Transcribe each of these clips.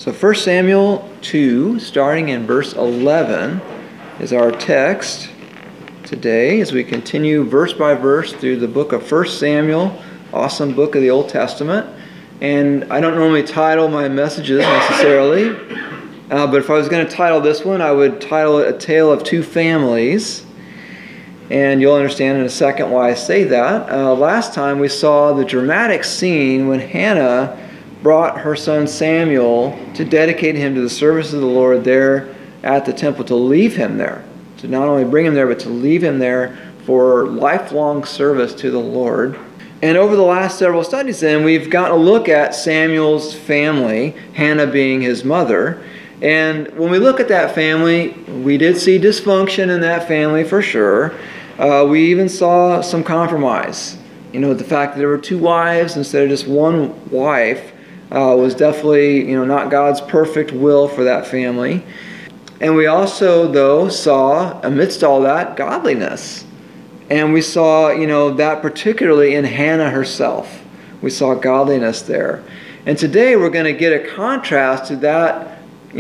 So 1 Samuel 2, starting in verse 11, is our text today as we continue verse by verse through the book of 1 Samuel, awesome book of the Old Testament. And I don't normally title my messages necessarily, but if I was going to title this one, I would title it A Tale of Two Families. And you'll understand in a second why I say that. Last time we saw the dramatic scene when Hannah brought her son Samuel to dedicate him to the service of the Lord there at the temple, to leave him there. To not only bring him there, but to leave him there for lifelong service to the Lord. And over the last several studies then, we've gotten a look at Samuel's family, Hannah being his mother. And when we look at that family, we did see dysfunction in that family for sure. We even saw some compromise. You know, the fact that there were two wives instead of just one wife was definitely, not God's perfect will for that family. And we also, though, saw, amidst all that, godliness. And we saw, that particularly in Hannah herself. We saw godliness there. And today we're going to get a contrast to that,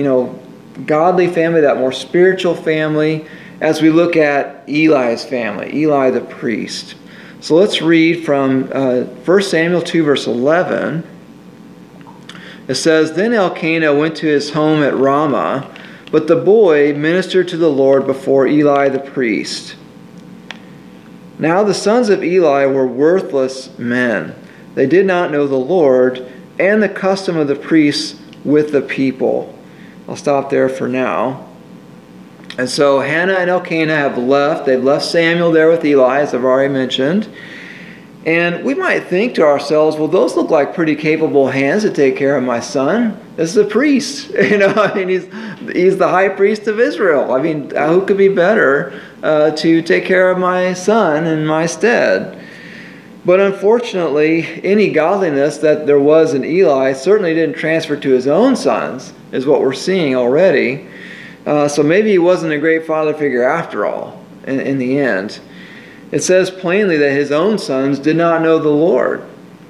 godly family, that more spiritual family, as we look at Eli's family, Eli the priest. So let's read from 1 Samuel 2, verse 11. It says, "Then Elkanah went to his home at Ramah, but the boy ministered to the Lord before Eli the priest. Now the sons of Eli were worthless men. They did not know the Lord and the custom of the priests with the people." I'll stop there for now. And so Hannah and Elkanah have left. They've left Samuel there with Eli, as I've already mentioned. And we might think to ourselves, well, those look like pretty capable hands to take care of my son. This is a priest. He's the high priest of Israel. Who could be better to take care of my son in my stead? But unfortunately, any godliness that there was in Eli certainly didn't transfer to his own sons, is what we're seeing already. So maybe he wasn't a great father figure after all, in the end. It says plainly that his own sons did not know the Lord.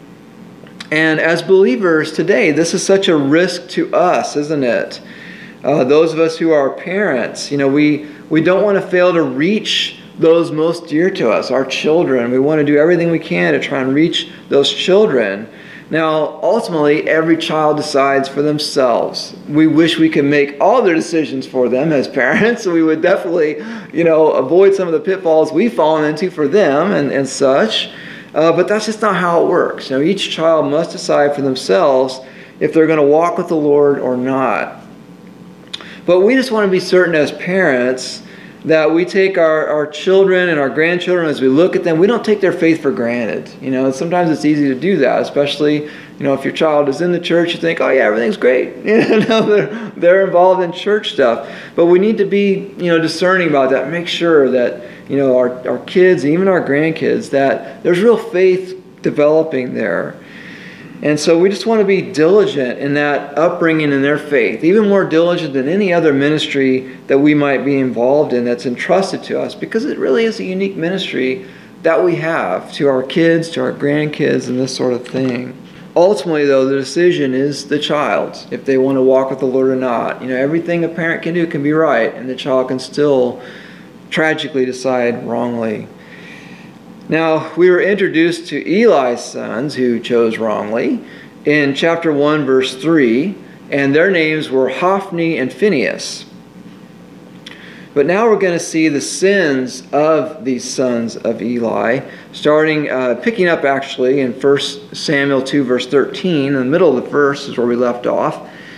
And as believers today, this is such a risk to us, isn't it? Those of us who are parents, we don't want to fail to reach those most dear to us, our children. We want to do everything we can to try and reach those children. Now, ultimately, every child decides for themselves. We wish we could make all their decisions for them as parents. We would definitely, avoid some of the pitfalls we've fallen into for them and such. But that's just not how it works. Each child must decide for themselves if they're going to walk with the Lord or not. But we just want to be certain as parents that we take our children and our grandchildren, as we look at them, we don't take their faith for granted. Sometimes it's easy to do that, especially, if your child is in the church, you think, oh yeah, everything's great. They're involved in church stuff. But we need to be, discerning about that. Make sure that, our kids, even our grandkids, that there's real faith developing there. And so we just want to be diligent in that upbringing in their faith, even more diligent than any other ministry that we might be involved in that's entrusted to us, because it really is a unique ministry that we have to our kids, to our grandkids, and this sort of thing. Ultimately, though, the decision is the child's, if they want to walk with the Lord or not. Everything a parent can do can be right, and the child can still tragically decide wrongly. Now, we were introduced to Eli's sons who chose wrongly in chapter 1, verse 3, and their names were Hophni and Phinehas. But now we're going to see the sins of these sons of Eli, picking up actually in 1 Samuel 2, verse 13. In the middle of the verse is where we left off.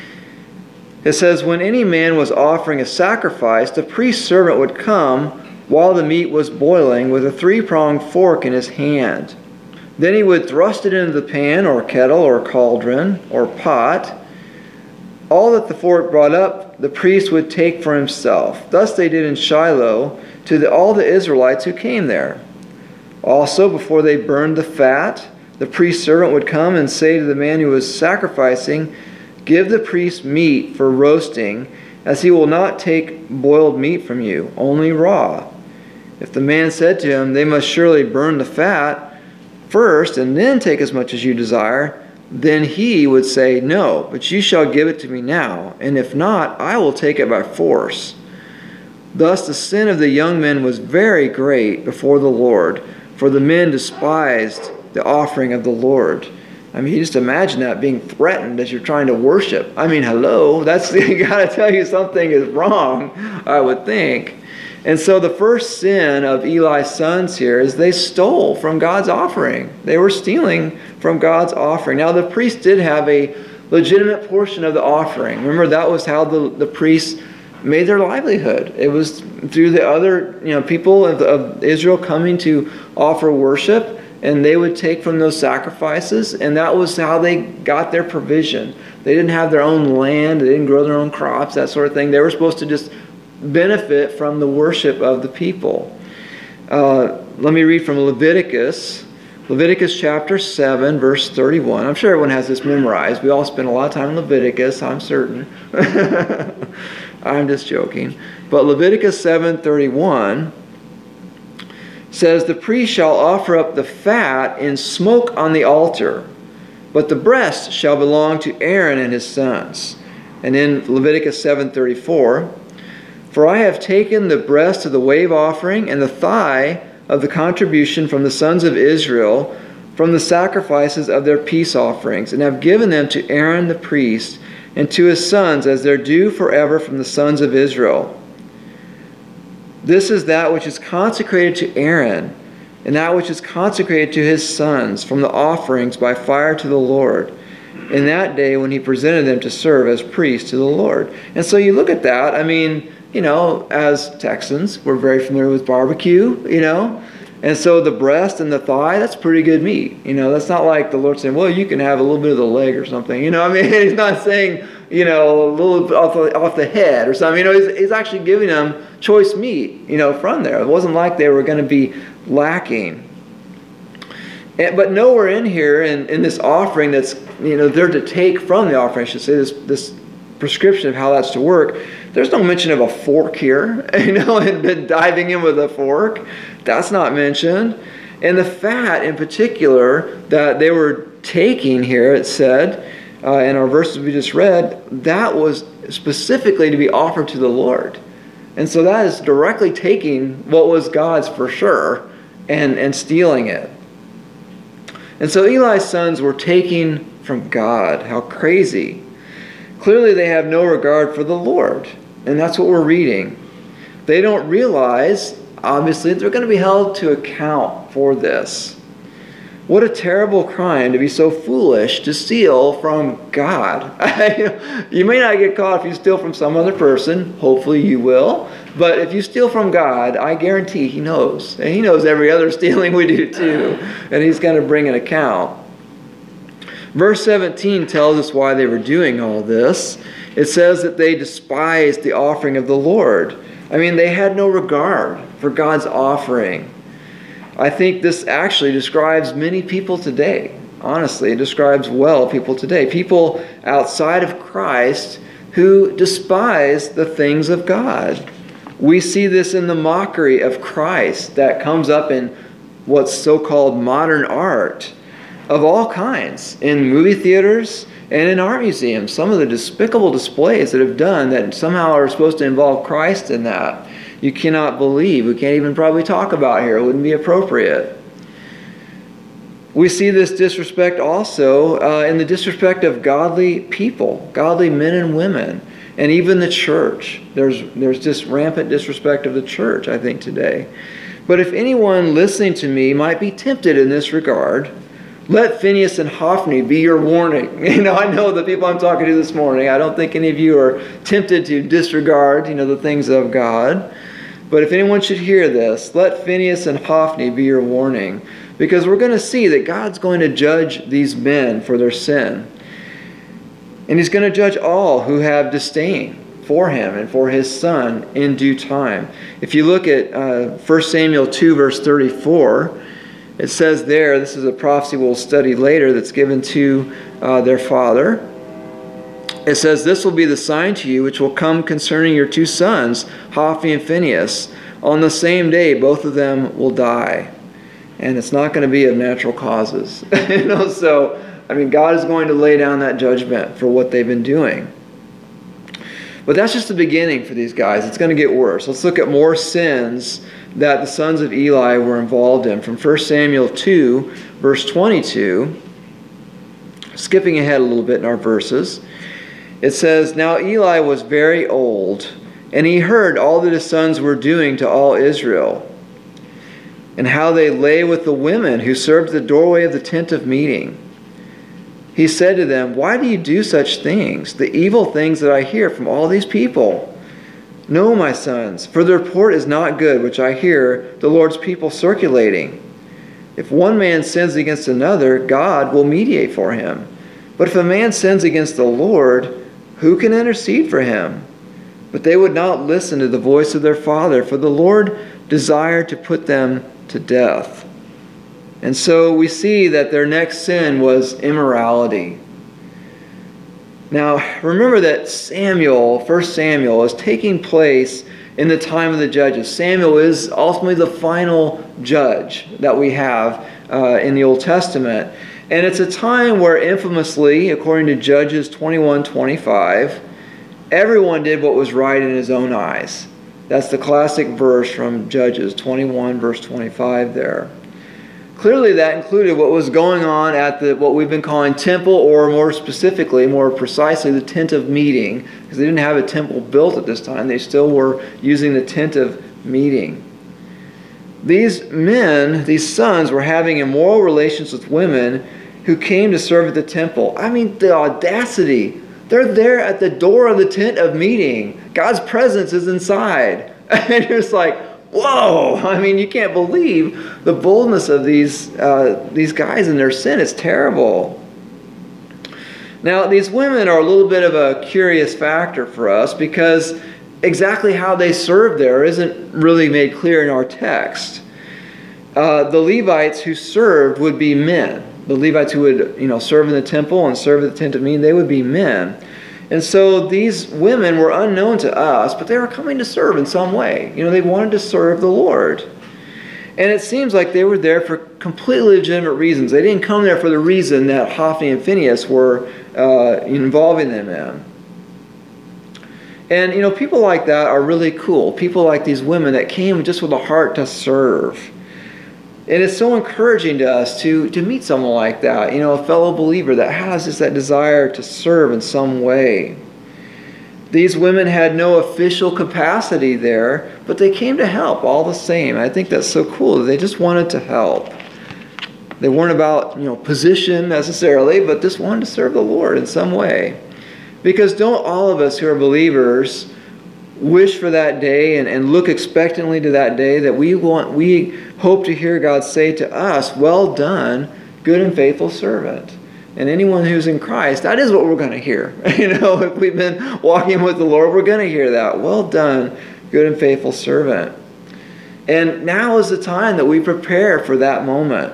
It says, "When any man was offering a sacrifice, the priest's servant would come while the meat was boiling with a three-pronged fork in his hand. Then he would thrust it into the pan or kettle or cauldron or pot. All that the fork brought up, the priest would take for himself. Thus they did in Shiloh to all the Israelites who came there. Also, before they burned the fat, the priest's servant would come and say to the man who was sacrificing, 'Give the priest meat for roasting, as he will not take boiled meat from you, only raw.' If the man said to him, 'They must surely burn the fat first and then take as much as you desire,' then he would say, "No, but you shall give it to me now, and if not, I will take it by force." Thus the sin of the young men was very great before the Lord, for the men despised the offering of the Lord. I mean, you just imagine that being threatened as you're trying to worship. I mean, hello, that's got to tell you something is wrong, I would think. And so the first sin of Eli's sons here is they stole from God's offering. They were stealing from God's offering. Now, the priest did have a legitimate portion of the offering. Remember, that was how the priests made their livelihood. It was through the other people of Israel coming to offer worship, and they would take from those sacrifices, and that was how they got their provision. They didn't have their own land, they didn't grow their own crops, that sort of thing. They were supposed to just benefit from the worship of the people. Let me read from Leviticus. Leviticus chapter 7, verse 31. I'm sure everyone has this memorized. We all spend a lot of time in Leviticus, I'm certain. I'm just joking. But Leviticus 7:31 says, "The priest shall offer up the fat in smoke on the altar, but the breast shall belong to Aaron and his sons." And in Leviticus 7:34, "For I have taken the breast of the wave offering and the thigh of the contribution from the sons of Israel from the sacrifices of their peace offerings, and have given them to Aaron the priest and to his sons as their due forever from the sons of Israel. This is that which is consecrated to Aaron, and that which is consecrated to his sons from the offerings by fire to the Lord, in that day when he presented them to serve as priests to the Lord." And so you look at that, I mean, as Texans, we're very familiar with barbecue, and so the breast and the thigh, that's pretty good meat. That's not like the Lord saying, well, you can have a little bit of the leg or something. He's not saying, a little bit off the head or something. He's actually giving them choice meat, from there. It wasn't like they were going to be lacking. But nowhere in here, in this offering that's, they're to take from the offering, I should say, this prescription of how that's to work, there's no mention of a fork here, and diving in with a fork. That's not mentioned. And the fat in particular that they were taking here, it said, in our verses we just read, that was specifically to be offered to the Lord. And so that is directly taking what was God's for sure and stealing it. And so Eli's sons were taking from God. How crazy. Clearly they have no regard for the Lord. And that's what we're reading. They don't realize, obviously, they're going to be held to account for this. What a terrible crime to be so foolish to steal from God. You may not get caught if you steal from some other person. Hopefully you will. But if you steal from God, I guarantee He knows. And He knows every other stealing we do too. And He's going to bring an account. Verse 17 tells us why they were doing all this. It says that they despised the offering of the Lord. I mean, they had no regard for God's offering. I think this actually describes many people today. Honestly, it describes well people today. People outside of Christ who despise the things of God. We see this in the mockery of Christ that comes up in what's so-called modern art of all kinds, in movie theaters and in art museums. Some of the despicable displays that have done that somehow are supposed to involve Christ in that, you cannot believe. We can't even probably talk about here. It wouldn't be appropriate. We see this disrespect also in the disrespect of godly people, godly men and women, and even the church. There's just rampant disrespect of the church, I think, today. But if anyone listening to me might be tempted in this regard, let Phinehas and Hophni be your warning. I know the people I'm talking to this morning, I don't think any of you are tempted to disregard, the things of God. But if anyone should hear this, let Phinehas and Hophni be your warning. Because we're going to see that God's going to judge these men for their sin. And He's going to judge all who have disdain for Him and for His Son in due time. If you look at 1 Samuel 2, verse 34, it says there, this is a prophecy we'll study later that's given to their father. It says, "This will be the sign to you which will come concerning your two sons, Hophni and Phinehas. On the same day, both of them will die." And it's not going to be of natural causes. So I mean, God is going to lay down that judgment for what they've been doing. But that's just the beginning for these guys. It's going to get worse. Let's look at more sins that the sons of Eli were involved in. From 1 Samuel 2, verse 22, skipping ahead a little bit in our verses, it says, "Now Eli was very old, and he heard all that his sons were doing to all Israel, and how they lay with the women who served the doorway of the tent of meeting. He said to them, 'Why do you do such things, the evil things that I hear from all these people? No, my sons, for the report is not good which I hear the Lord's people circulating. If one man sins against another, God will mediate for him. But if a man sins against the Lord, who can intercede for him?' But they would not listen to the voice of their father, for the Lord desired to put them to death." And so we see that their next sin was immorality. Now, remember that Samuel, 1 Samuel, is taking place in the time of the judges. Samuel is ultimately the final judge that we have in the Old Testament. And it's a time where infamously, according to Judges 21:25, everyone did what was right in his own eyes. That's the classic verse from Judges 21, verse 25 there. Clearly that included what was going on at what we've been calling temple, or more specifically, more precisely, the tent of meeting, because they didn't have a temple built at this time. They still were using the tent of meeting. These men, these sons, were having immoral relations with women who came to serve at the temple. I mean, the audacity. They're there at the door of the tent of meeting. God's presence is inside. And it's like, whoa! I mean, you can't believe the boldness of these guys and their sin. It's terrible. Now, these women are a little bit of a curious factor for us, because exactly how they served there isn't really made clear in our text. The Levites who served would be men. The Levites who would, serve in the temple and serve at the tent of meeting, they would be men. And so these women were unknown to us, but they were coming to serve in some way. They wanted to serve the Lord. And it seems like they were there for completely legitimate reasons. They didn't come there for the reason that Hophni and Phinehas were involving them in. And, people like that are really cool. People like these women that came just with a heart to serve. And it's so encouraging to us to meet someone like that, a fellow believer that has just that desire to serve in some way. These women had no official capacity there, but they came to help all the same. I think that's so cool. They just wanted to help. They weren't about, position necessarily, but just wanted to serve the Lord in some way. Because don't all of us who are believers wish for that day and look expectantly to that day that we hope to hear God say to us, "Well done, good and faithful servant." And anyone who's in Christ, that is what we're going to hear. If we've been walking with the Lord, we're going to hear that. "Well done, good and faithful servant." And now is the time that we prepare for that moment.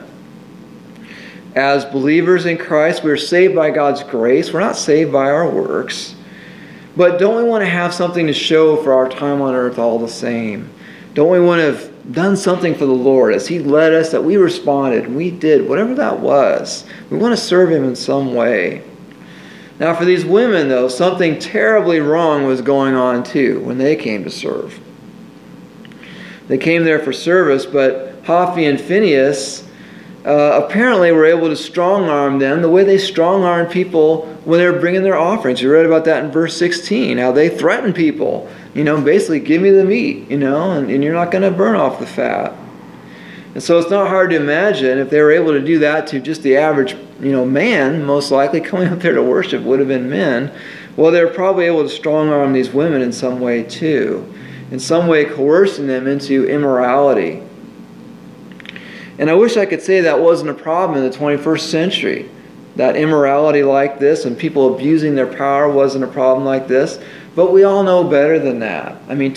As believers in Christ, we're saved by God's grace. We're not saved by our works. But don't we want to have something to show for our time on earth all the same? Don't we want to have done something for the Lord as He led us, that we responded and we did whatever that was? We want to serve Him in some way. Now for these women, though, something terribly wrong was going on too when they came to serve. They came there for service, but Hophni and Phinehas apparently were able to strong-arm them the way they strong-armed people when they were bringing their offerings. You read about that in verse 16, how they threatened people, basically, give me the meat, and you're not going to burn off the fat. And so it's not hard to imagine if they were able to do that to just the average, man, most likely coming up there to worship would have been men. Well, they were probably able to strong-arm these women in some way too, in some way coercing them into immorality. And I wish I could say that wasn't a problem in the 21st century. That immorality like this and people abusing their power wasn't a problem like this. But we all know better than that.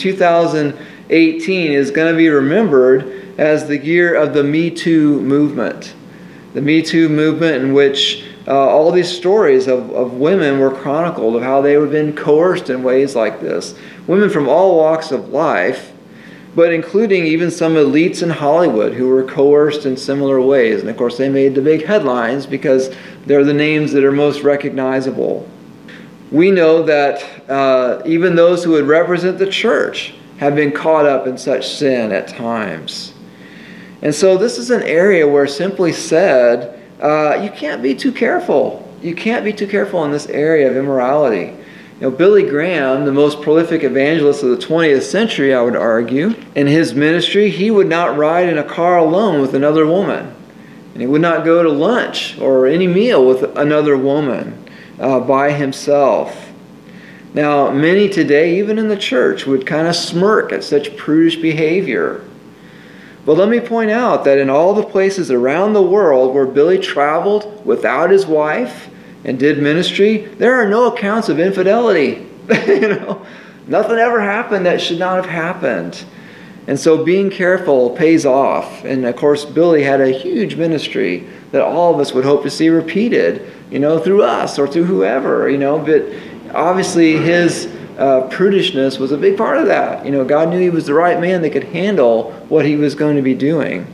2018 is going to be remembered as the year of the Me Too movement. The Me Too movement, in which all these stories of women were chronicled, of how they had been coerced in ways like this. Women from all walks of life but including even some elites in Hollywood who were coerced in similar ways. And of course, they made the big headlines because they're the names that are most recognizable. We know that even those who would represent the church have been caught up in such sin at times. And so this is an area where, simply said, you can't be too careful. You can't be too careful in this area of immorality. You know, Billy Graham, the most prolific evangelist of the 20th century, I would argue, in his ministry, he would not ride in a car alone with another woman. And he would not go to lunch or any meal with another woman by himself. Now, many today, even in the church, would kind of smirk at such prudish behavior. But let me point out that in all the places around the world where Billy traveled without his wife and did ministry, there are no accounts of infidelity. Nothing ever happened that should not have happened. And so being careful pays off. And of course, Billy had a huge ministry that all of us would hope to see repeated, through us or through whoever, But obviously his prudishness was a big part of that. God knew he was the right man that could handle what he was going to be doing.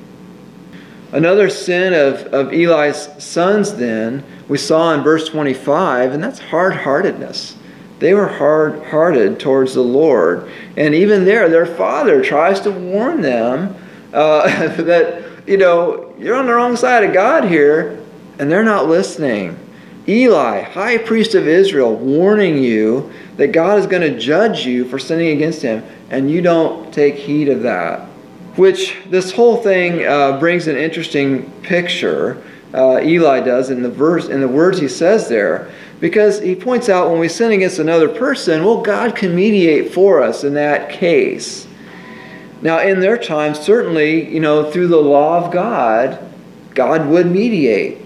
Another sin of Eli's sons then, we saw in verse 25, and that's hard-heartedness. They were hard-hearted towards the Lord. And even there, their father tries to warn them that, you're on the wrong side of God here, and they're not listening. Eli, high priest of Israel, warning you that God is going to judge you for sinning against him, and you don't take heed of that. Which this whole thing brings an interesting picture. Eli does in the words he says there, because he points out when we sin against another person, well, God can mediate for us in that case. Now, in their time, certainly, through the law of God, God would mediate.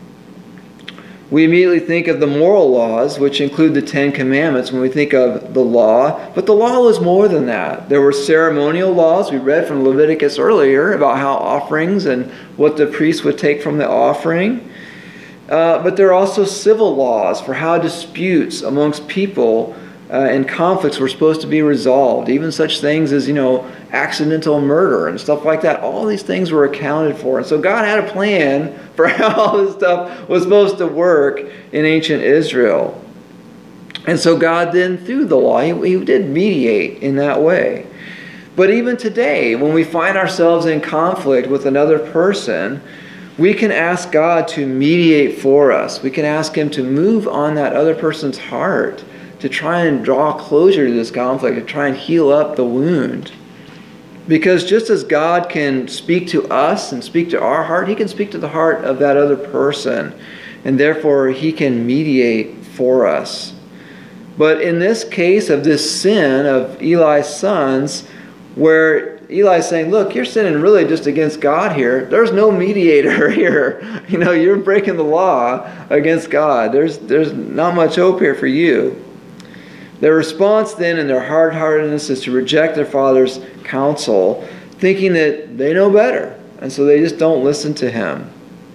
We immediately think of the moral laws, which include the Ten Commandments when we think of the law. But the law was more than that. There were ceremonial laws. We read from Leviticus earlier about how offerings and what the priest would take from the offering. But there are also civil laws for how disputes amongst people and conflicts were supposed to be resolved. Even such things as, accidental murder and stuff like that. All these things were accounted for. And so God had a plan for how all this stuff was supposed to work in ancient Israel. And so God then, through the law, he did mediate in that way. But even today, when we find ourselves in conflict with another person, we can ask God to mediate for us. We can ask him to move on that other person's heart, to try and draw closure to this conflict, to try and heal up the wound. Because just as God can speak to us and speak to our heart, he can speak to the heart of that other person. And therefore, he can mediate for us. But in this case of this sin of Eli's sons, where Eli's saying, look, you're sinning really just against God here. There's no mediator here. You're breaking the law against God. There's not much hope here for you. Their response then in their hard-heartedness is to reject their father's counsel, thinking that they know better. And so they just don't listen to him.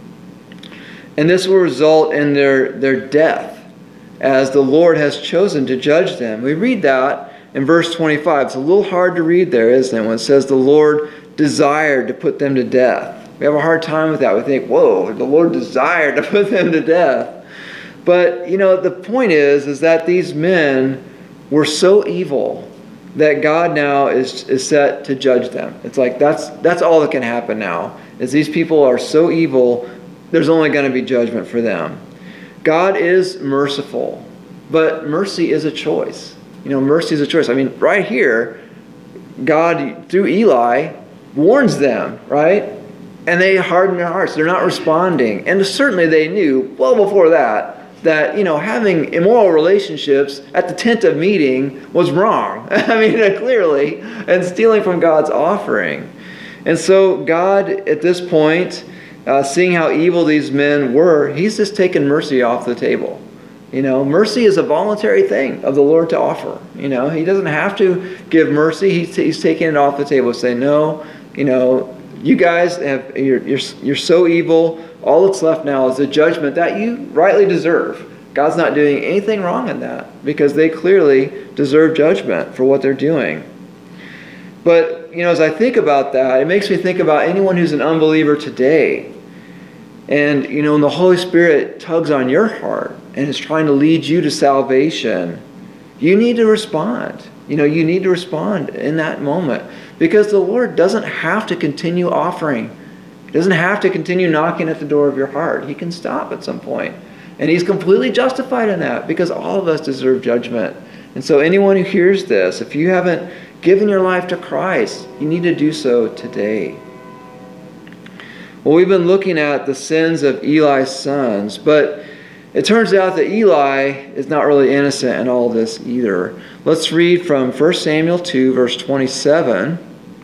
And this will result in their death, as the Lord has chosen to judge them. We read that in verse 25. It's a little hard to read there, isn't it? When it says the Lord desired to put them to death. We have a hard time with that. We think, whoa, the Lord desired to put them to death. But, the point is that these men were so evil that God now is set to judge them. It's like that's all that can happen now, is these people are so evil, there's only going to be judgment for them. God is merciful, but mercy is a choice. Mercy is a choice. Right here, God, through Eli, warns them, right? And they harden their hearts. They're not responding. And certainly they knew, well before that having immoral relationships at the tent of meeting was wrong. Clearly, and stealing from God's offering. And so God, at this point, seeing how evil these men were, he's just taken mercy off the table. Mercy is a voluntary thing of the Lord to offer. He doesn't have to give mercy. He's taking it off the table, saying, no, you guys you're so evil. All that's left now is the judgment that you rightly deserve. God's not doing anything wrong in that, because they clearly deserve judgment for what they're doing. But as I think about that, it makes me think about anyone who's an unbeliever today. And, when the Holy Spirit tugs on your heart and is trying to lead you to salvation, you need to respond. You need to respond in that moment. Because the Lord doesn't have to continue offering. He doesn't have to continue knocking at the door of your heart. He can stop at some point. And He's completely justified in that, because all of us deserve judgment. And so anyone who hears this, if you haven't given your life to Christ, you need to do so today. Well, we've been looking at the sins of Eli's sons, but it turns out that Eli is not really innocent in all this either. Let's read from 1 Samuel 2, verse 27.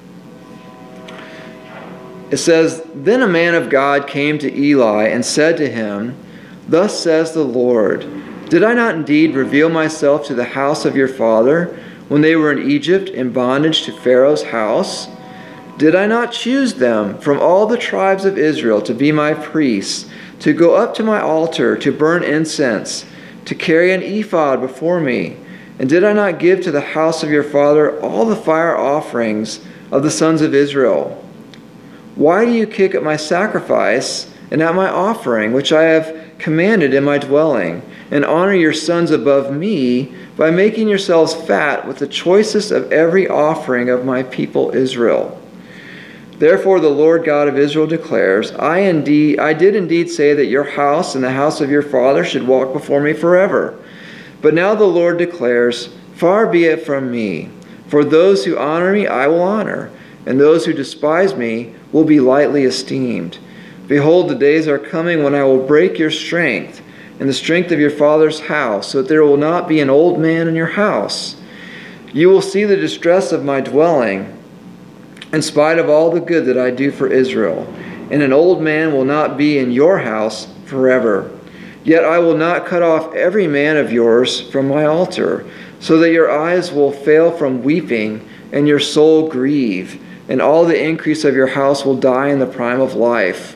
It says, "Then a man of God came to Eli and said to him, 'Thus says the Lord, did I not indeed reveal myself to the house of your father when they were in Egypt in bondage to Pharaoh's house? Did I not choose them from all the tribes of Israel to be my priests, to go up to my altar, to burn incense, to carry an ephod before me? And did I not give to the house of your father all the fire offerings of the sons of Israel? Why do you kick at my sacrifice and at my offering, which I have commanded in my dwelling, and honor your sons above me by making yourselves fat with the choicest of every offering of my people Israel? Therefore the Lord God of Israel declares, I did indeed say that your house and the house of your father should walk before me forever. But now the Lord declares, far be it from me. For those who honor me I will honor, and those who despise me will be lightly esteemed. Behold, the days are coming when I will break your strength and the strength of your father's house, so that there will not be an old man in your house. You will see the distress of my dwelling, in spite of all the good that I do for Israel, and an old man will not be in your house forever. Yet I will not cut off every man of yours from my altar, so that your eyes will fail from weeping, and your soul grieve, and all the increase of your house will die in the prime of life.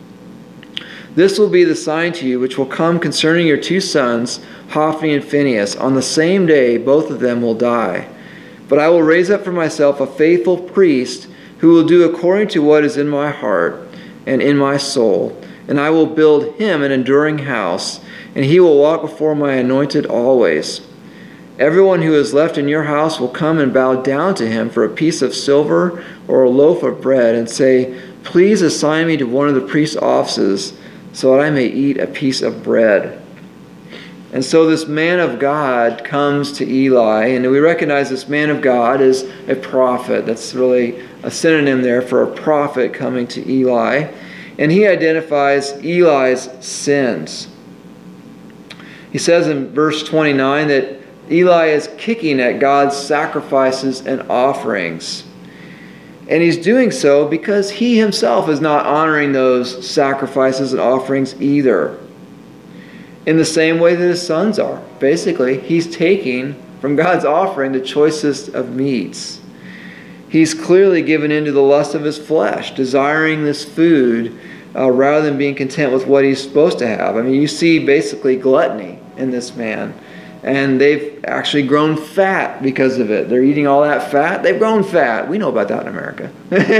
This will be the sign to you which will come concerning your two sons, Hophni and Phinehas. On the same day both of them will die. But I will raise up for myself a faithful priest who will do according to what is in my heart and in my soul. And I will build him an enduring house, and he will walk before my anointed always. Everyone who is left in your house will come and bow down to him for a piece of silver or a loaf of bread, and say, please assign me to one of the priest's offices, so that I may eat a piece of bread. And so this man of God comes to Eli, and we recognize this man of God is a prophet. That's really a synonym there for a prophet coming to Eli. And he identifies Eli's sins. He says in verse 29 that Eli is kicking at God's sacrifices and offerings. And he's doing so because he himself is not honoring those sacrifices and offerings either. In the same way that his sons are. Basically, he's taking from God's offering the choicest of meats. He's clearly given into the lust of his flesh, desiring this food rather than being content with what he's supposed to have. I mean, you see basically gluttony in this man. And they've actually grown fat because of it. They're eating all that fat. They've grown fat. We know about that in America.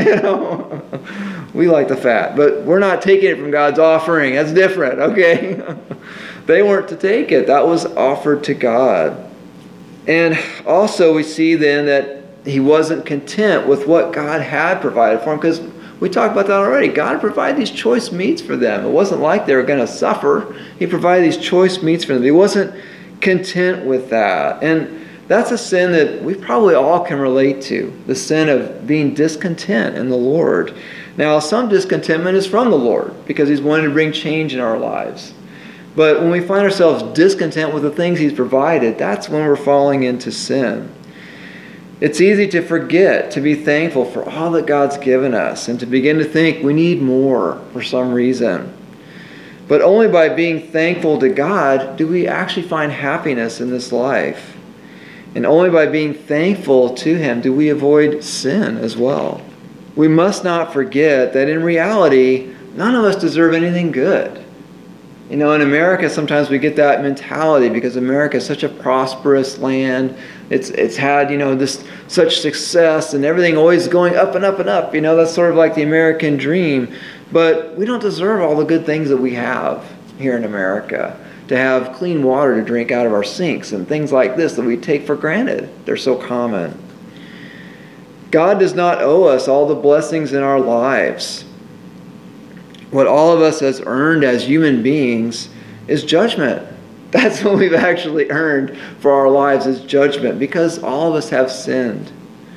We like the fat. But we're not taking it from God's offering. That's different, okay? They weren't to take it. That was offered to God. And also we see then that he wasn't content with what God had provided for him, because we talked about that already. God provided these choice meats for them. It wasn't like they were going to suffer. He provided these choice meats for them. He wasn't content with that. And that's a sin that we probably all can relate to, the sin of being discontent in the Lord. Now, some discontentment is from the Lord because he's wanting to bring change in our lives. But when we find ourselves discontent with the things he's provided, that's when we're falling into sin. It's easy to forget to be thankful for all that God's given us and to begin to think we need more for some reason. But only by being thankful to God do we actually find happiness in this life. And only by being thankful to him do we avoid sin as well. We must not forget that in reality, none of us deserve anything good. You know, in America, sometimes we get that mentality because America is such a prosperous land. It's had, you know, this such success and everything always going up and up and up. You know, that's sort of like the American dream. But we don't deserve all the good things that we have here in America. To have clean water to drink out of our sinks and things like this that we take for granted. They're so common. God does not owe us all the blessings in our lives. What all of us has earned as human beings is judgment. That's what we've actually earned for our lives, is judgment, because all of us have sinned.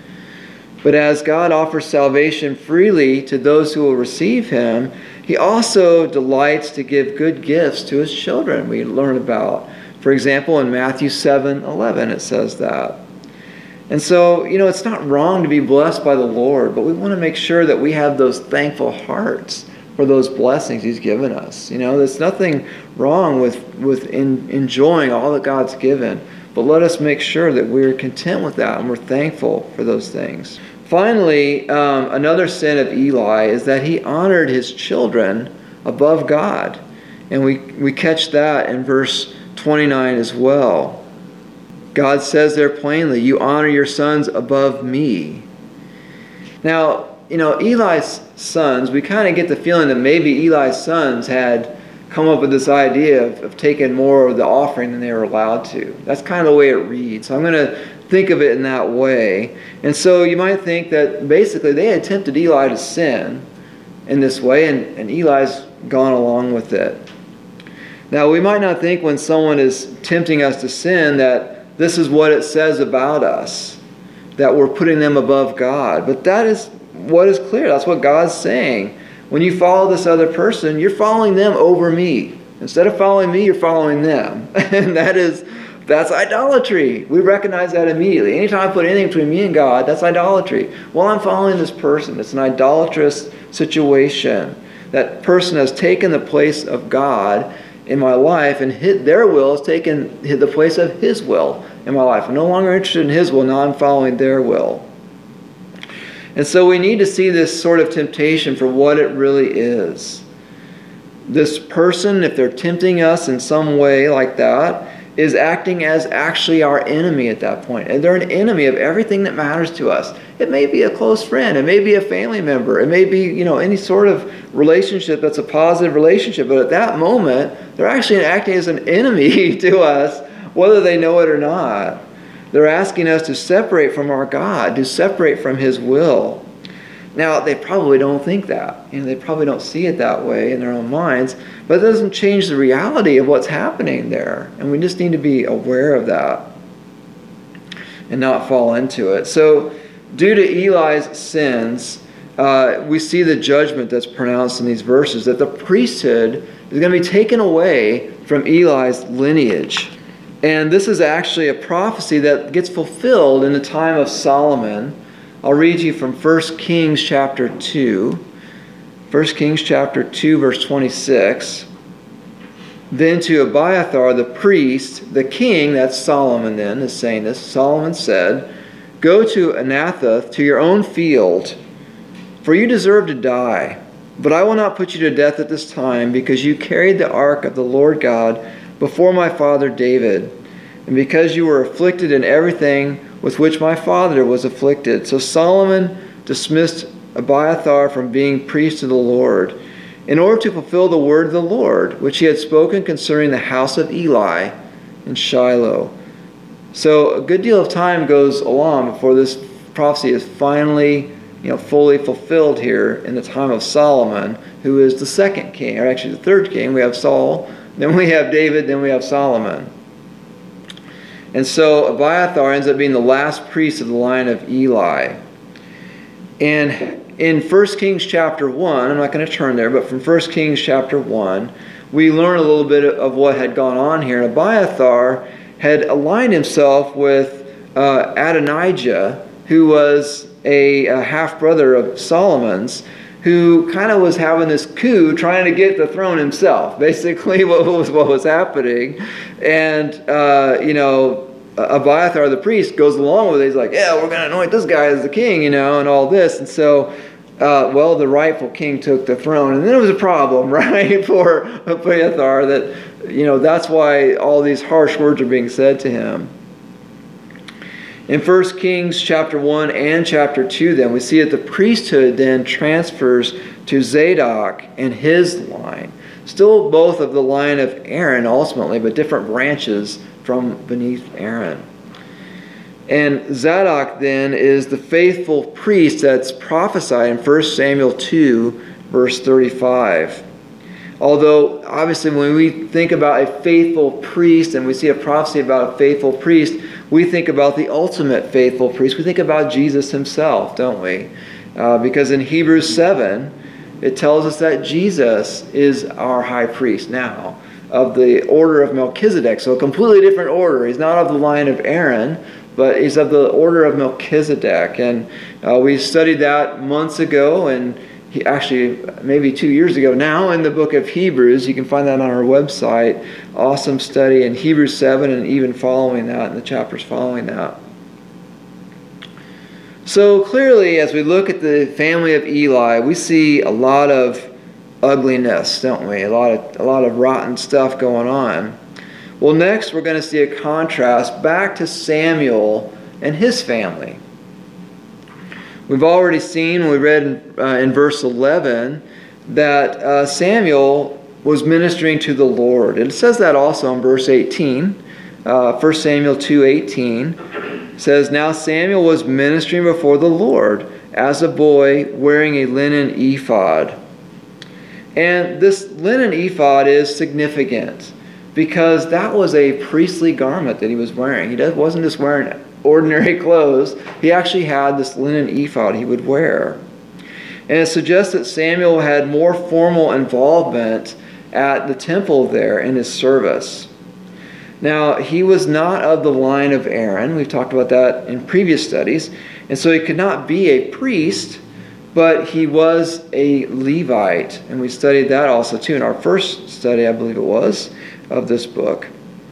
But as God offers salvation freely to those who will receive Him, He also delights to give good gifts to His children, we learn about. For example, in Matthew 7:11, it says that. And so, you know, it's not wrong to be blessed by the Lord, but we want to make sure that we have those thankful hearts for those blessings He's given us. You know, there's nothing wrong with enjoying all that God's given, but let us make sure that we're content with that and we're thankful for those things. Finally, another sin of Eli is that he honored his children above God. And we catch that in verse 29 as well. God says there plainly, "You honor your sons above me." Now, you know, Eli's sons, we kind of get the feeling that maybe Eli's sons had come up with this idea of taking more of the offering than they were allowed to. That's kind of the way it reads. So I'm going to think of it in that way. And so you might think that basically they had tempted Eli to sin in this way, and Eli's gone along with it. Now, we might not think when someone is tempting us to sin that this is what it says about us, that we're putting them above God. But that is what is clear. That's what God's saying. When you follow this other person, you're following them over me. Instead of following me, you're following them. And that's idolatry. We recognize that immediately. Anytime I put anything between me and God, that's idolatry. Well, I'm following this person. It's an idolatrous situation. That person has taken the place of God in my life, and their will has taken the place of His will in my life. I'm no longer interested in His will. Now I'm following their will. And so we need to see this sort of temptation for what it really is. This person, if they're tempting us in some way like that, is acting as actually our enemy at that point. And they're an enemy of everything that matters to us. It may be a close friend. It may be a family member. It may be, you know, any sort of relationship that's a positive relationship. But at that moment, they're actually acting as an enemy to us, whether they know it or not. They're asking us to separate from our God, to separate from His will. Now, they probably don't think that. You know, they probably don't see it that way in their own minds. But it doesn't change the reality of what's happening there. And we just need to be aware of that and not fall into it. So, due to Eli's sins, we see the judgment that's pronounced in these verses, that the priesthood is going to be taken away from Eli's lineage. And this is actually a prophecy that gets fulfilled in the time of Solomon. I'll read you from 1 Kings chapter 2. 1 Kings chapter 2, verse 26. Then to Abiathar the priest, the king, that's Solomon then, is saying this. Solomon said, "Go to Anathoth, to your own field, for you deserve to die. But I will not put you to death at this time, because you carried the ark of the Lord God before my father David, and because you were afflicted in everything with which my father was afflicted." So Solomon dismissed Abiathar from being priest to the Lord, in order to fulfill the word of the Lord, which he had spoken concerning the house of Eli in Shiloh. So a good deal of time goes along before this prophecy is finally, fully fulfilled here in the time of Solomon, who is the second king, or actually the third king. We have Saul, then we have David, then we have Solomon. And so Abiathar ends up being the last priest of the line of Eli. And in 1 Kings chapter 1, I'm not going to turn there, but from 1 Kings chapter 1, we learn a little bit of what had gone on here. And Abiathar had aligned himself with Adonijah, who was a half-brother of Solomon's, who kind of was having this coup trying to get the throne himself, basically what was happening. And, Abiathar the priest goes along with it. He's like, yeah, we're going to anoint this guy as the king, and all this. And so well, the rightful king took the throne, and then it was a problem, right, for Abiathar. That's why all these harsh words are being said to him. In 1 Kings chapter 1 and chapter 2, then, we see that the priesthood then transfers to Zadok and his line. Still both of the line of Aaron ultimately, but different branches from beneath Aaron. And Zadok then is the faithful priest that's prophesied in 1 Samuel 2, verse 35. Although, obviously, when we think about a faithful priest and we see a prophecy about a faithful priest, we think about the ultimate faithful priest. We think about Jesus himself, don't we? Because in Hebrews 7, it tells us that Jesus is our high priest now of the order of Melchizedek. So a completely different order. He's not of the line of Aaron, but he's of the order of Melchizedek. And we studied that months ago, and actually maybe 2 years ago now in the book of Hebrews. You can find that on our website. Awesome study in Hebrews 7 and even following that, in the chapters following that. So clearly, as we look at the family of Eli, we see a lot of ugliness, don't we? A lot of rotten stuff going on. Well, next we're going to see a contrast back to Samuel and his family. We've already seen, when we read in verse 11, that Samuel was ministering to the Lord. And it says that also in verse 18. 1 Samuel 2:18 says, "Now Samuel was ministering before the Lord as a boy wearing a linen ephod." And this linen ephod is significant because that was a priestly garment that he was wearing. He wasn't just wearing ordinary clothes. He actually had this linen ephod he would wear. And it suggests that Samuel had more formal involvement at the temple there in his service. Now, he was not of the line of Aaron. We've talked about that in previous studies. And so he could not be a priest, but he was a Levite. And we studied that also too in our first study, I believe it was, of this book.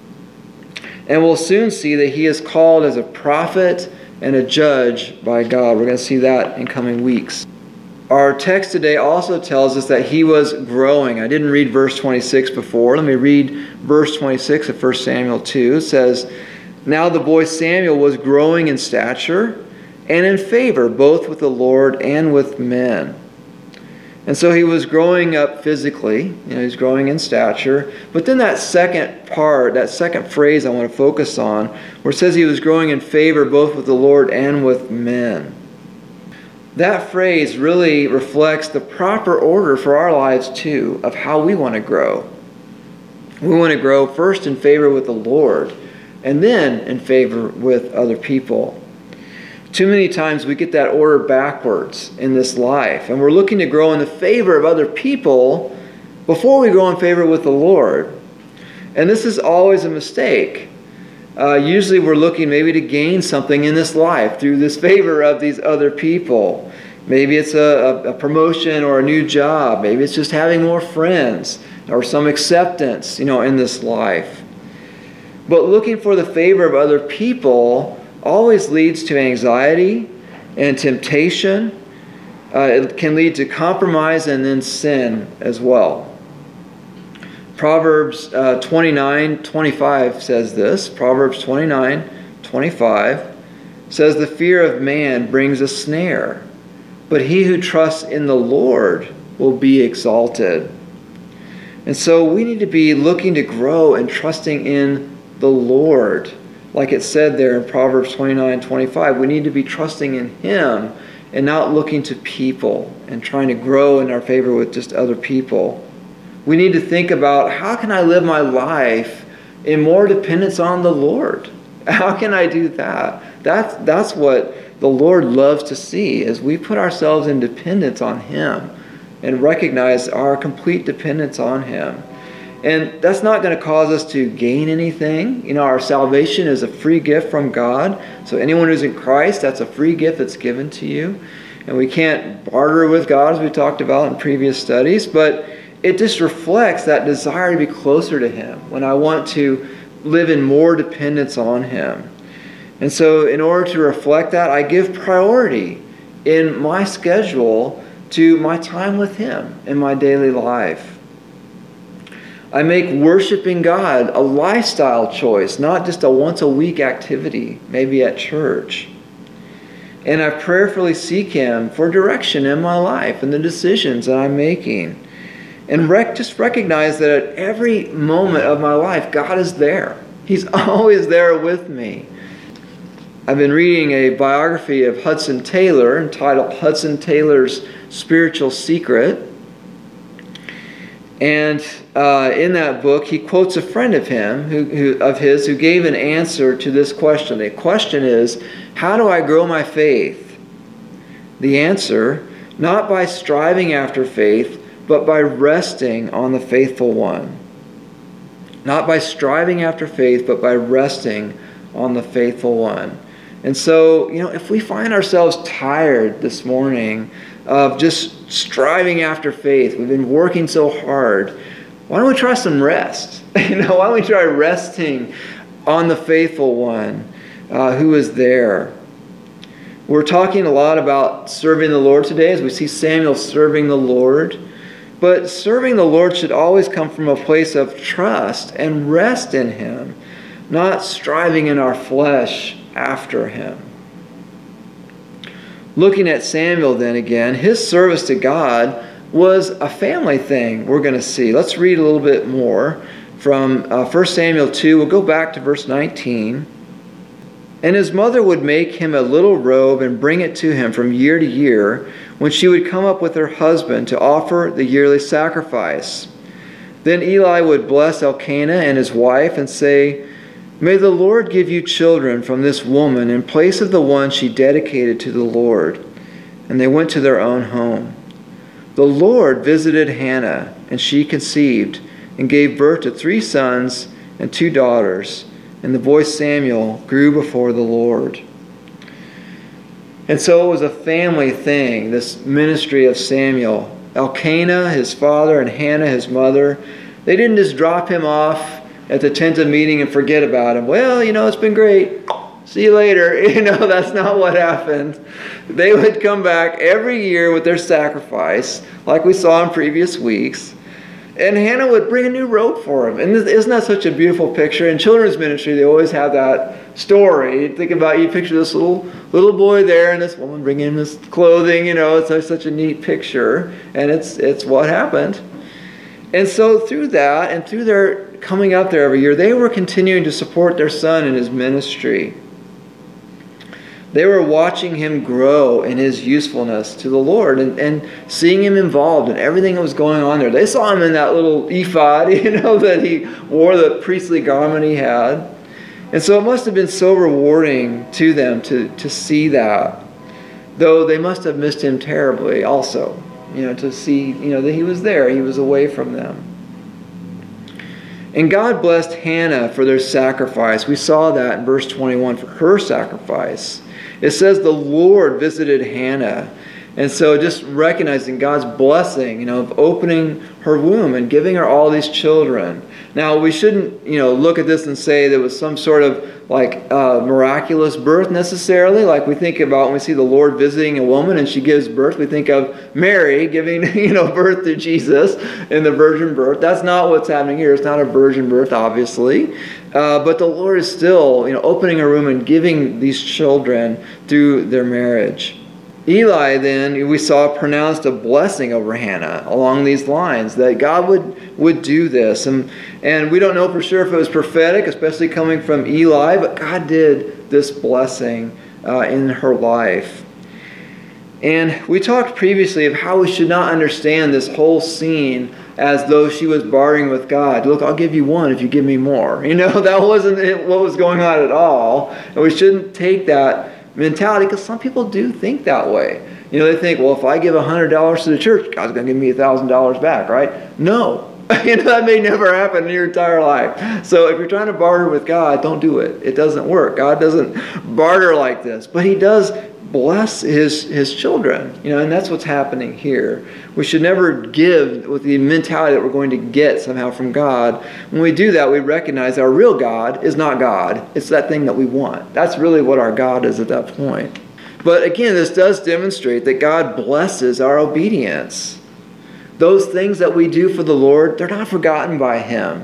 And we'll soon see that he is called as a prophet and a judge by God. We're going to see that in coming weeks. Our text today also tells us that he was growing. I didn't read verse 26 before. Let me read verse 26 of 1 Samuel 2. It says, "Now the boy Samuel was growing in stature and in favor, both with the Lord and with men." And so he was growing up physically. He's growing in stature. But then that second part, that second phrase I want to focus on, where it says he was growing in favor both with the Lord and with men. That phrase really reflects the proper order for our lives too, of how we want to grow. We want to grow first in favor with the Lord, and then in favor with other people. Too many times we get that order backwards in this life, and we're looking to grow in the favor of other people before we grow in favor with the Lord. And this is always a mistake. Usually we're looking maybe to gain something in this life through this favor of these other people. Maybe it's a promotion or a new job. Maybe it's just having more friends or some acceptance, in this life. But looking for the favor of other people always leads to anxiety and temptation. It can lead to compromise and then sin as well. Proverbs 29:25 says this. Proverbs 29:25 says, "The fear of man brings a snare, but he who trusts in the Lord will be exalted." And so we need to be looking to grow and trusting in the Lord. Like it said there in Proverbs 29:25, we need to be trusting in Him and not looking to people and trying to grow in our favor with just other people. We need to think about, how can I live my life in more dependence on the Lord? How can I do that? That's what the Lord loves to see, is we put ourselves in dependence on Him and recognize our complete dependence on Him. And that's not going to cause us to gain anything. Our salvation is a free gift from God. So anyone who's in Christ, that's a free gift that's given to you. And we can't barter with God, as we talked about in previous studies. But it just reflects that desire to be closer to Him, when I want to live in more dependence on Him. And so in order to reflect that, I give priority in my schedule to my time with Him in my daily life. I make worshiping God a lifestyle choice, not just a once-a-week activity, maybe at church. And I prayerfully seek Him for direction in my life and the decisions that I'm making. And just recognize that at every moment of my life, God is there. He's always there with me. I've been reading a biography of Hudson Taylor entitled Hudson Taylor's Spiritual Secret. And in that book, he quotes a friend of his who gave an answer to this question. The question is, how do I grow my faith? The answer, not by striving after faith, but by resting on the faithful one. Not by striving after faith, but by resting on the faithful one. And so, if we find ourselves tired this morning of just striving after faith, we've been working so hard, why don't we try some rest? Why don't we try resting on the faithful one who is there? We're talking a lot about serving the Lord today as we see Samuel serving the Lord. But serving the Lord should always come from a place of trust and rest in Him, not striving in our flesh after Him. Looking at Samuel then again, his service to God was a family thing we're going to see. Let's read a little bit more from 1 Samuel 2. We'll go back to verse 19. And his mother would make him a little robe and bring it to him from year to year, when she would come up with her husband to offer the yearly sacrifice. Then Eli would bless Elkanah and his wife and say, "May the Lord give you children from this woman in place of the one she dedicated to the Lord." And they went to their own home. The Lord visited Hannah, and she conceived and gave birth to 3 sons and 2 daughters. And the boy Samuel grew before the Lord. And so it was a family thing, this ministry of Samuel. Elkanah, his father, and Hannah, his mother, they didn't just drop him off at the tent of meeting and forget about him. Well, it's been great. See you later. That's not what happened. They would come back every year with their sacrifice, like we saw in previous weeks. And Hannah would bring a new robe for him. And isn't that such a beautiful picture? In children's ministry, they always have that story. You picture this little boy there and this woman bringing him this clothing. It's such a neat picture. And it's what happened. And so through that and through their coming up there every year, they were continuing to support their son in his ministry. They were watching him grow in his usefulness to the Lord and seeing him involved in everything that was going on there. They saw him in that little ephod, that he wore, the priestly garment he had. And so it must have been so rewarding to them to see that. Though they must have missed him terribly also, to see, that he was there. He was away from them. And God blessed Hannah for their sacrifice. We saw that in verse 21 for her sacrifice. It says the Lord visited Hannah. And so just recognizing God's blessing, of opening her womb and giving her all these children. Now, we shouldn't, look at this and say there was some sort of miraculous birth necessarily. Like we think about when we see the Lord visiting a woman and she gives birth, we think of Mary giving, birth to Jesus in the virgin birth. That's not what's happening here. It's not a virgin birth, obviously. But the Lord is still, opening her womb and giving these children through their marriage. Eli then, we saw, pronounced a blessing over Hannah along these lines, that God would do this. And we don't know for sure if it was prophetic, especially coming from Eli, but God did this blessing in her life. And we talked previously of how we should not understand this whole scene as though she was bargaining with God. Look, I'll give you one if you give me more. That wasn't what was going on at all. And we shouldn't take that mentality, because some people do think that way. They think, well, if I give $100 to the church, God's going to give me $1,000 back, right? No. That may never happen in your entire life. So if you're trying to barter with God, don't do it. It doesn't work. God doesn't barter like this. But He does bless His children. And that's what's happening here. We should never give with the mentality that we're going to get somehow from God. When we do that, we recognize our real God is not God. It's that thing that we want. That's really what our God is at that point. But again, this does demonstrate that God blesses our obedience. Those things that we do for the Lord, they're not forgotten by Him.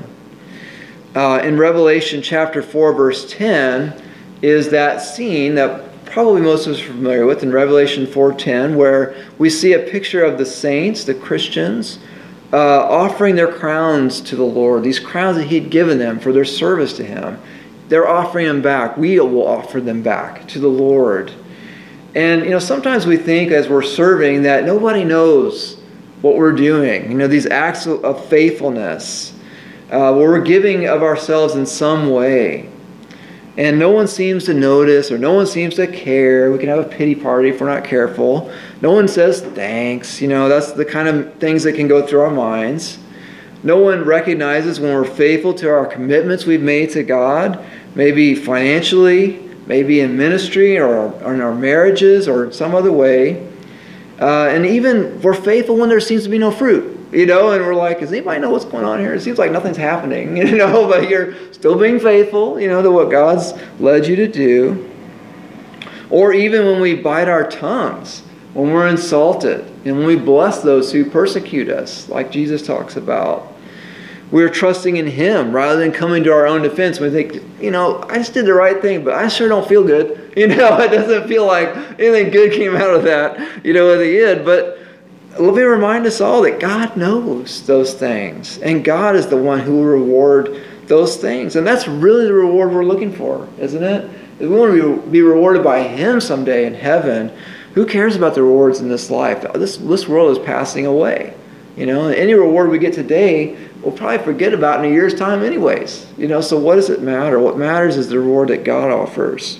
In Revelation chapter 4, verse 10, is that scene that probably most of us are familiar with in Revelation 4:10, where we see a picture of the saints, the Christians, offering their crowns to the Lord, these crowns that He'd given them for their service to Him. They're offering them back. We will offer them back to the Lord. And, sometimes we think as we're serving that nobody knows what we're doing. These acts of faithfulness, where we're giving of ourselves in some way. And no one seems to notice, or no one seems to care. We can have a pity party if we're not careful. No one says thanks. That's the kind of things that can go through our minds. No one recognizes when we're faithful to our commitments we've made to God, maybe financially, maybe in ministry, or in our marriages, or in some other way. And even we're faithful when there seems to be no fruit. And we're like, does anybody know what's going on here? It seems like nothing's happening, but you're still being faithful, to what God's led you to do. Or even when we bite our tongues, when we're insulted, and when we bless those who persecute us, like Jesus talks about. We're trusting in Him rather than coming to our own defense. We think, I just did the right thing, but I sure don't feel good. It doesn't feel like anything good came out of that, at the end. But let me remind us all that God knows those things. And God is the one who will reward those things. And that's really the reward we're looking for, isn't it? If we want to be rewarded by Him someday in heaven, who cares about the rewards in this life? This world is passing away. Any reward we get today, we'll probably forget about in a year's time anyways. So what does it matter? What matters is the reward that God offers.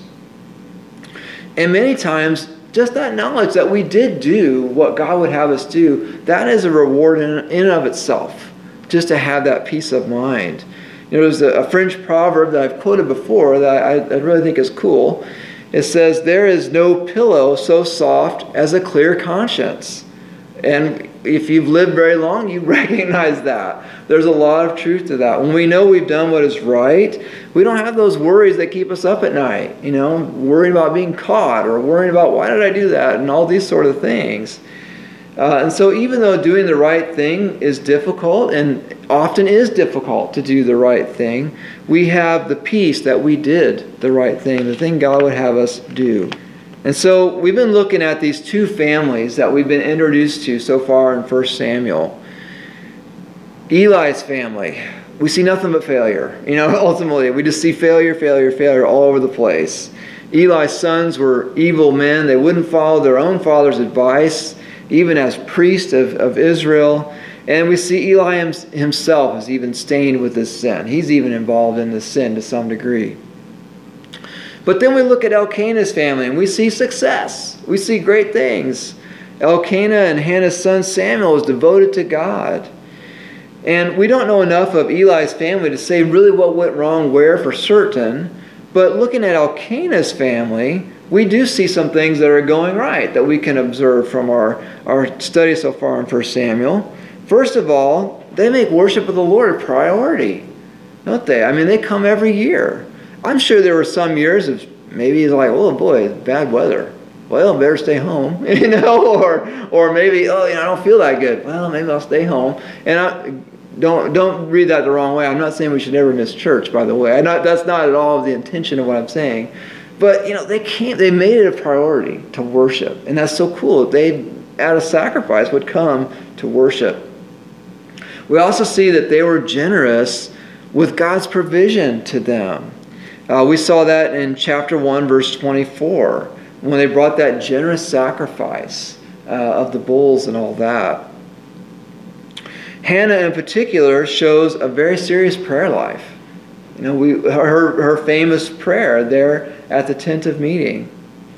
And many times, just that knowledge that we did do what God would have us do, that is a reward in and of itself, just to have that peace of mind. There's a French proverb that I've quoted before that I really think is cool. It says, "There is no pillow so soft as a clear conscience." And if you've lived very long, you recognize that. There's a lot of truth to that. When we know we've done what is right, we don't have those worries that keep us up at night. Worrying about being caught, or worrying about why did I do that, and all these sort of things. And so even though doing the right thing is difficult, and often is difficult to do the right thing, we have the peace that we did the right thing, the thing God would have us do. And so we've been looking at these two families that we've been introduced to so far in 1 Samuel. Eli's family, we see nothing but failure. Ultimately, we just see failure, failure, failure all over the place. Eli's sons were evil men. They wouldn't follow their own father's advice, even as priest of Israel. And we see Eli himself is even stained with this sin. He's even involved in this sin to some degree. But then we look at Elkanah's family and we see success. We see great things. Elkanah and Hannah's son Samuel is devoted to God. And we don't know enough of Eli's family to say really what went wrong where for certain. But looking at Elkanah's family, we do see some things that are going right that we can observe from our study so far in 1 Samuel. First of all, they make worship of the Lord a priority, don't they? They come every year. I'm sure there were some years of maybe it's like, oh boy, bad weather. Well, better stay home, or maybe, I don't feel that good. Well, maybe I'll stay home. And don't read that the wrong way. I'm not saying we should never miss church, by the way. That's not at all the intention of what I'm saying. But they made it a priority to worship, and that's so cool. They, at a sacrifice, would come to worship. We also see that they were generous with God's provision to them. We saw that in chapter 1, verse 24, when they brought that generous sacrifice of the bulls and all that. Hannah in particular shows a very serious prayer life. Her famous prayer there at the tent of meeting.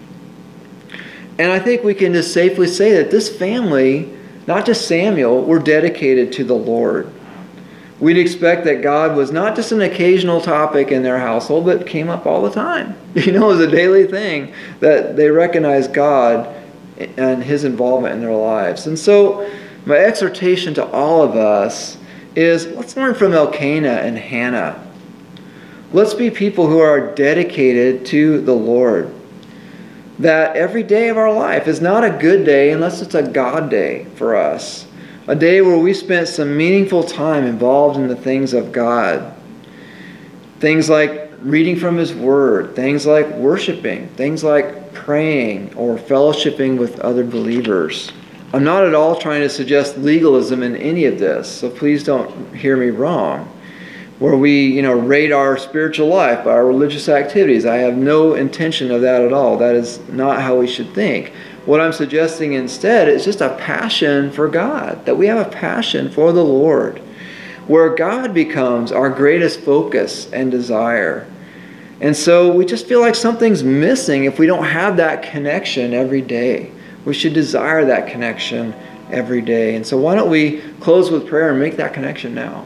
And I think we can just safely say that this family, not just Samuel, were dedicated to the Lord. We'd expect that God was not just an occasional topic in their household, but came up all the time. It was a daily thing that they recognized God and His involvement in their lives. And so my exhortation to all of us is, let's learn from Elkanah and Hannah. Let's be people who are dedicated to the Lord. that every day of our life is not a good day unless it's a God day for us. A day where we spent some meaningful time involved in the things of God. Things like reading from His Word, things like worshiping, things like praying or fellowshipping with other believers. I'm not at all trying to suggest legalism in any of this, so please don't hear me wrong. Where we, rate our spiritual life by our religious activities. I have no intention of that at all. That is not how we should think. What I'm suggesting instead is just a passion for God, that we have a passion for the Lord, where God becomes our greatest focus and desire. And so we just feel like something's missing if we don't have that connection every day. We should desire that connection every day. And so why don't we close with prayer and make that connection now?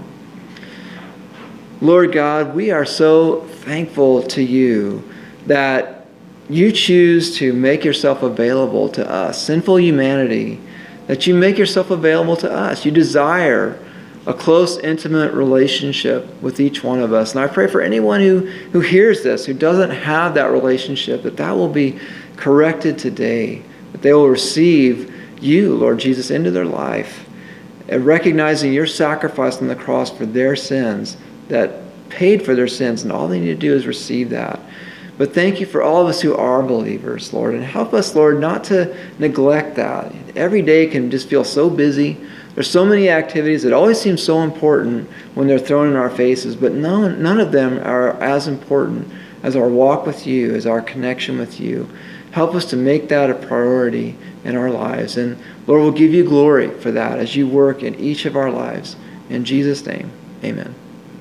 Lord God, we are so thankful to You that You choose to make Yourself available to us, sinful humanity, that You make Yourself available to us. You desire a close, intimate relationship with each one of us. And I pray for anyone who hears this, who doesn't have that relationship, that will be corrected today, that they will receive You, Lord Jesus, into their life, and recognizing Your sacrifice on the cross for their sins, that paid for their sins, and all they need to do is receive that. But thank You for all of us who are believers, Lord, and help us, Lord, not to neglect that. Every day can just feel so busy. There's so many activities that always seem so important when they're thrown in our faces, but none of them are as important as our walk with You, as our connection with You. Help us to make that a priority in our lives. And Lord, we'll give You glory for that as You work in each of our lives. In Jesus' name, amen.